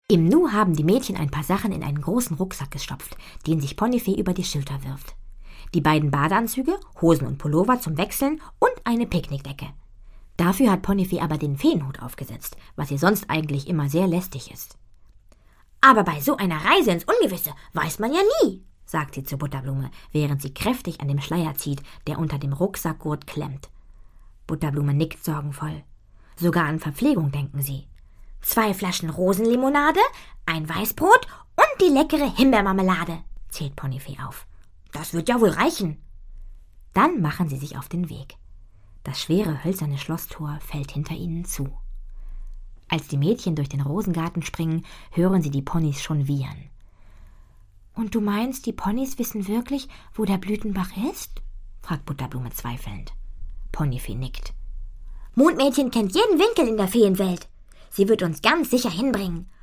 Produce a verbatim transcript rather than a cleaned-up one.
Im Nu haben die Mädchen ein paar Sachen in einen großen Rucksack gestopft, den sich Ponifee über die Schulter wirft. Die beiden Badeanzüge, Hosen und Pullover zum Wechseln und eine Picknickdecke. Dafür hat Ponifee aber den Feenhut aufgesetzt, was ihr sonst eigentlich immer sehr lästig ist. »Aber bei so einer Reise ins Ungewisse weiß man ja nie«, sagt sie zu Butterblume, während sie kräftig an dem Schleier zieht, der unter dem Rucksackgurt klemmt. Butterblume nickt sorgenvoll. Sogar an Verpflegung denken sie. Zwei Flaschen Rosenlimonade, ein Weißbrot und die leckere Himbeermarmelade, zählt Ponifee auf. Das wird ja wohl reichen. Dann machen sie sich auf den Weg. Das schwere hölzerne Schlosstor fällt hinter ihnen zu. Als die Mädchen durch den Rosengarten springen, hören sie die Ponys schon wiehern. »Und du meinst, die Ponys wissen wirklich, wo der Blütenbach ist?« fragt Butterblume zweifelnd. Ponifee nickt. »Mondmädchen kennt jeden Winkel in der Feenwelt. Sie wird uns ganz sicher hinbringen.